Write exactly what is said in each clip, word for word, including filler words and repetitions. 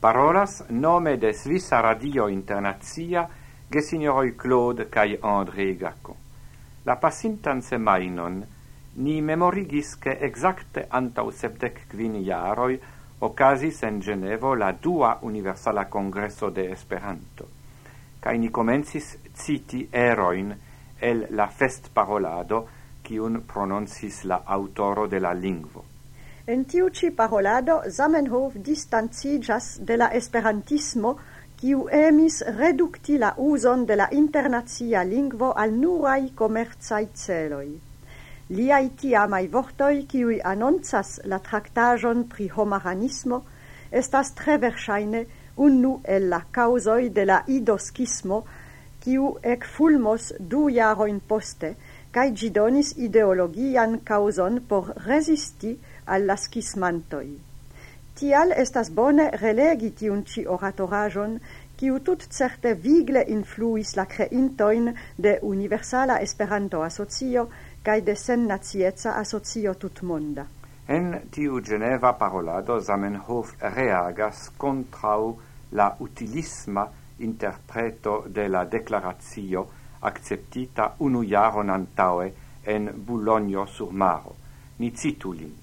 Parolas nome de Svissa Radio Internazia gesignoroi Claude cae André Gacon. La pasintan semainon ni memorigis che exacte antau sepdec quin iaroi ocasis en Genevo la dua universala congresso de Esperanto, cae ni comencis citi eroin el la fest parolado quiun prononcis la autoro de la lingvo. En tiu ci parolado Zamenhof distancigas de la esperantismo quiu emis reducti la uson de la internazia lingvo al nurai comerciai celoi. Liai tiamai vortoi quiui annonzas la tractajon pri homaranismo estas tre versaine unu el la causoi de la idoschismo quiu ec fulmos du jaroin poste, cae gidonis ideologian causon por resisti alla schismantoi. Tial estas bone relegi tiun ci oratorajon, quiu tut certe vigle influis la creintoin de Universala Esperanto Asocio cae de Sen Nazietza Asocio tutmonda. En tiu Geneva parolado Zamenhof reagas contrau la utilisma interpreto de la declaratio acceptita unu jaron antaue en Boulogne-sur-Maro. Ni citu lin.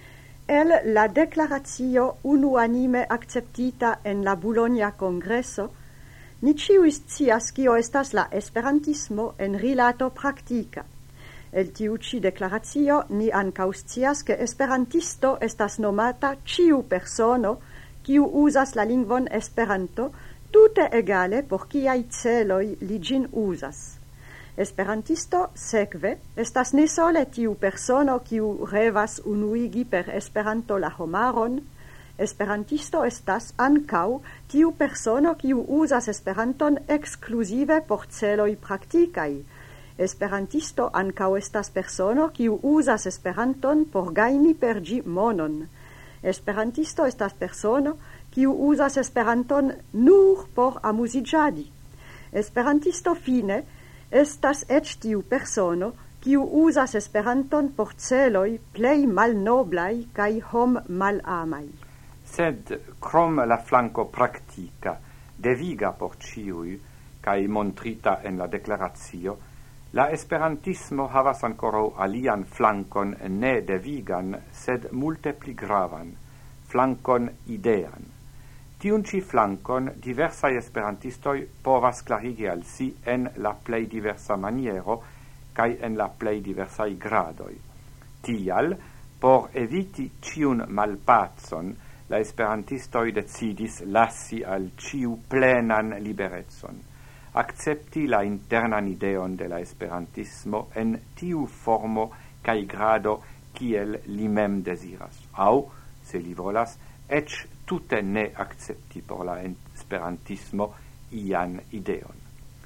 El la declaratio unuanime acceptita en la Bologna Congresso, ni ciuis scias cio estas la esperantismo en rilato practica. El tiu ci declaratio ni ancau scias che esperantisto estas nomata ciu persono quiu usas la lingvon Esperanto tute egale por ciai celoi li gin usas. Esperantisto, sekve, estas ne sole tiu persono quiu revas unuigi per Esperanto la homaron, esperantisto estas ancau tiu persono quiu usas Esperanton exclusive por celoi practicai. Esperantisto ancau estas persono quiu usas Esperanton por gaini per gi monon. Esperantisto estas persono quiu usas Esperanton nur por amusigiadi. Esperantisto fine estas ec tiu persono quiu usas Esperanton por celoi plei malnoblai cae hom malamai. Sed, crom la flanco practica, deviga por ciui, cae montrita en la declaratio, la esperantismo havas ancora alian flancon ne devigan, sed multe pli gravan, flancon idean. Tiun ci flancon diversai esperantistoi povas clarigi al si en la plei diversa maniero cae en la plei diversai gradoi. Tial, por eviti ciun malpazon, la esperantistoi decidis lassi al ciu plenan liberetson, accepti la internan ideon de la esperantismo en tiu formo cae grado kiel li mem desiras, au, se li volas, ec tute ne accepti por la esperantismo ian ideon.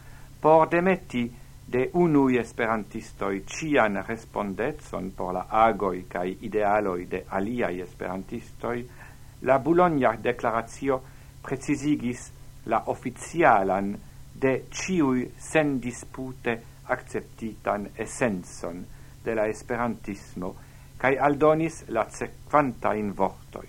Por demetti de unui esperantistoi cian respondetson por la agoi cae idealoi de aliai esperantistoi, la Bologna declaratio precisigis la officialan de ciui sen dispute acceptitan essenson de la esperantismo cae aldonis la sequanta in vortoi.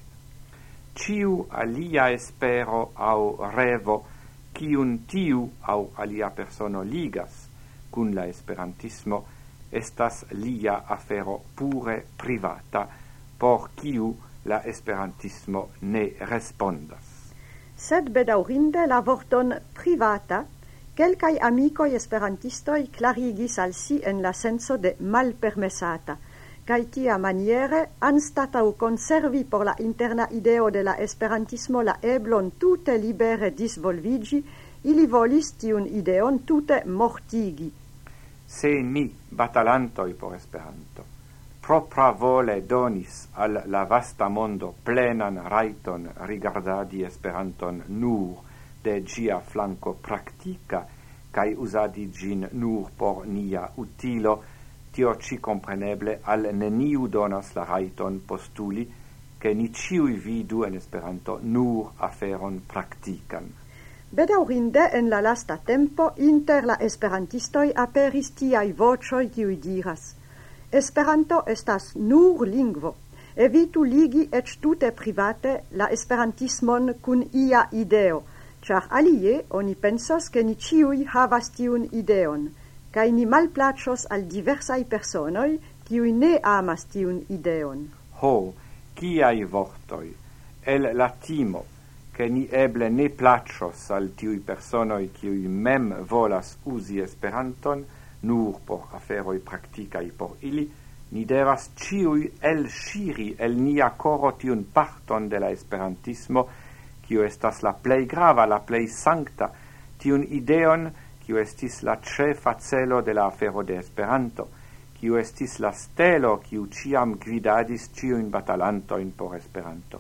Ciu alia espero au revo ciun tiu au alia persono ligas cun la esperantismo estas lia afero pure privata por ciu la esperantismo ne respondas. Sed bedaurinde la vorton privata quelcai amicoi esperantistoi clarigis al si en la senso de malpermesata, cae tia maniere, anstatau conservi por la interna ideo de la esperantismo la eblon tute libere disvolvigi, ili volis tiun ideon tute mortigi. Se ni, batalantoi por Esperanto, propra vole donis al la vasta mondo plenan raiton rigardadi Esperanton nur de gia flanco practica, cae usadi gin nur por nia utilo, tio ci compreneble al neniu donas la raiton postuli che ni ciui vidu en Esperanto nur aferon practican. Bedaurinde en la lasta tempo inter la esperantistoi aperis tiai vocioi kiui diras: Esperanto estas nur lingvo, evitu ligi ec tute private la esperantismon cun ia ideo, char alie oni pensos che ni ciui havas tiun ideon, cae ni malplacos al diversai personoi kiui ne amas tiun ideon. Ho, ciai vortoi, el la timo, che ni eble ne placos al tiui personoi kiui mem volas usi esperanton, nur por aferoi practicai por ili, ni devas ciui el shiri el nia coro tiun parton de la esperantismo, kiu estas la plei grava, la plei sancta, tiun ideon, kiu estis la cefa celo de la afero de Esperanto, kiu estis la stelo, kiu ciam gvidadis ciuin batalantoin por Esperanto.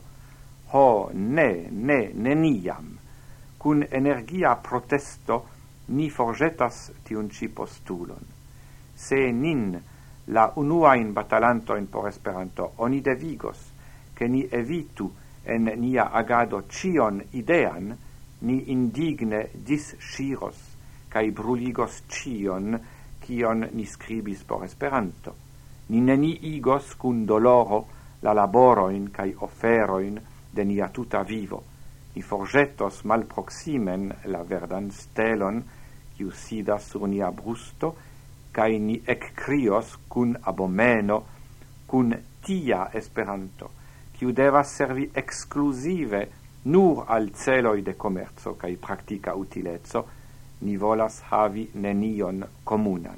Ho, ne, ne, neniam. Cun energia protesto, ni forgetas tiun ci postulon. Se nin, la unuain batalantoin por Esperanto, oni devigos, che ni evitu en nia agado cion idean, ni indigne disciros, cae bruligos cion, cion ni scribis por Esperanto. Ni neni igos cun doloro la laboroin cae oferoin de nia tuta vivo. Ni forgetos mal proximen la verdan stelon, ciu sidas sur nia brusto, cae ni eccrios cun abomeno, cun tia Esperanto, ciu devas servi exclusive nur al celoi de commerzo cae practica utilezzo, ni volas havi nenion comunan.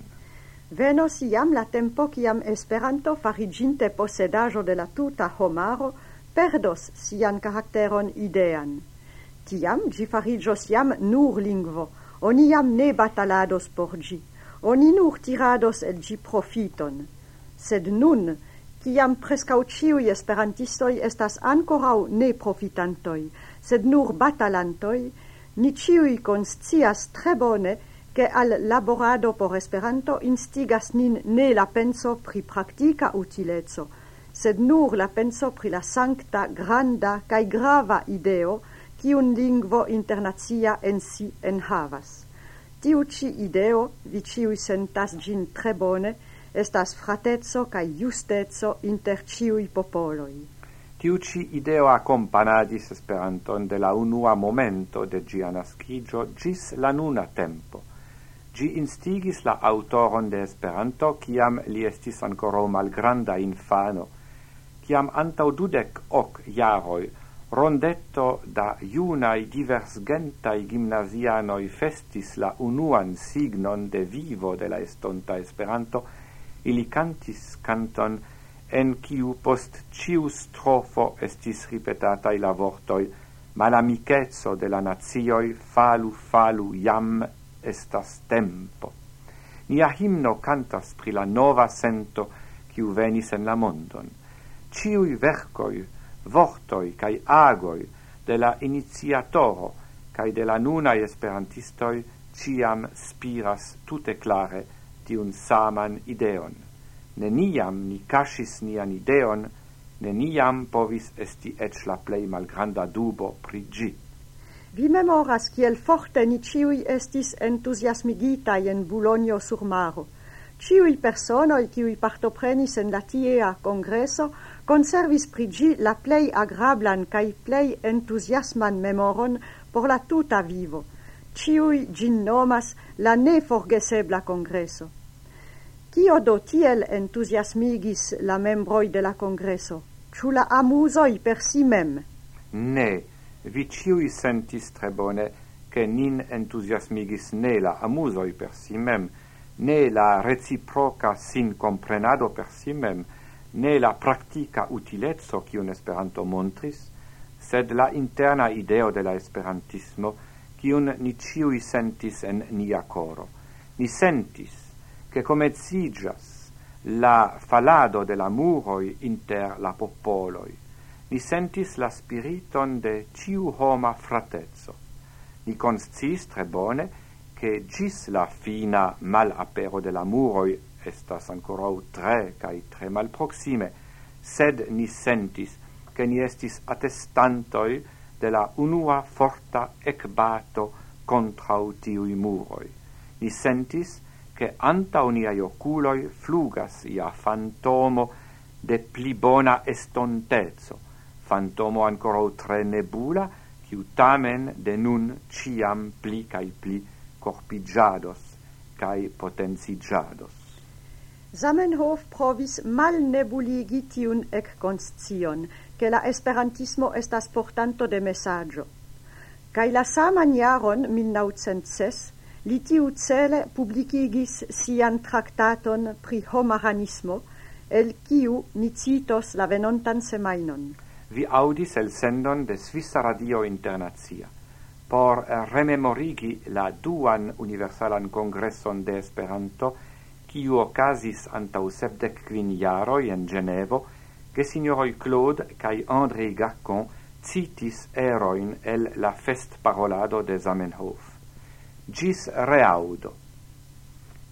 Venos iam la tempo ciam Esperanto fariginte possedajo de la tuta homaro perdos sian caracteron idean. Tiam gi farigios iam nur lingvo, oni iam ne batalados por gi, oni nur tirados el gi profiton. Sed nun, ciam prescau ciui esperantistoi estas ancorau ne profitantoi, sed nur batalantoi, ni ciui conscias tre bone che al laborado por Esperanto instigas nin ne la penso pri practica utilezzo, sed nur la penso pri la sancta, granda cae grava ideo ciun lingvo internazia en si enhavas. Tiu ci ideo, vi ciui sentas gin tre bone, estas fratezzo cae justezzo inter ciui popoloi. Tiu ci ideo accompagnadis Esperanton de la unua momento de gia nascigio gis la nuna tempo. Gi instigis la autoron de Esperanto, ciam li estis ancora malgranda infano, ciam antau dudec hoc jaroi, rondetto da iunai diversgentai gimnasianoi festis la unuan signon de vivo de la estonta Esperanto, ili cantis canton en ciu post ciu strofo estis ripetatai la vortoi malamicezzo de la nazioi falu falu iam estas tempo. Nia himno cantas pri la nova sento ciu venis en la mondon. Ciui vercoi, vortoi cae agoi de la iniziatoro cae de la nunai esperantistoi ciam spiras tute clare tiun saman ideon. Neniam ni casis nian ideon, neniam povis esti ec la plei malgranda dubo pri gi. Vi memoras kiel forte ni ciui estis entusiasmigitai en Bulonio sur Maro. Ciui personoi kiui partoprenis en la tiea congreso conservis pri gi la plei agrablan cae plei entusiasman memoron por la tuta vivo. Ciui gin nomas la neforgesebla congreso. Cio do tiel entusiasmigis la membroi de la congreso? Ciu la amusoi per si mem? Ne, vi ciui sentis tre bone che nin entusiasmigis ne la amusoi per si mem, ne la reciproca sin comprenado per si mem, ne la practica utilezzo cium Esperanto montris, sed la interna ideo de la esperantismo cium ni ciui sentis en nia coro. Ni sentis che comencigas la falado de la muroi inter la popoloi. Ni sentis la spiriton de ciu homa fratezzo. Ni consciis tre bone che gis la fina mal apero de la muroi estas ancora tre cae tre mal proxime, sed ni sentis che ni estis attestantoi de la unua forta ecbato contra tiui muroi. Ni sentis che anta uniai oculoi flugas ia fantomo de pli bona estontezo, fantomo ancora tre nebula, quiu tamen de nun ciam pli cae pli corpigiados cae potencigiados. Zamenhof provis mal nebuligi tiun ec conscion, che la esperantismo estas portanto de messaggio. Cae la saman jaron mil naucent ses, li tiu cele publicigis sian tractaton pri homaranismo, el quiu ni citos la venontan semainon. Vi audis el sendon de Svissa Radio Internazia. Por rememorigi la duan universalan congresson de Esperanto, quiu ocasis antau sepdec quin jaroi en Genevo, che signoroi Claude cae André Gacon citis eroin el la fest parolado de Zamenhof. Gis reaudo.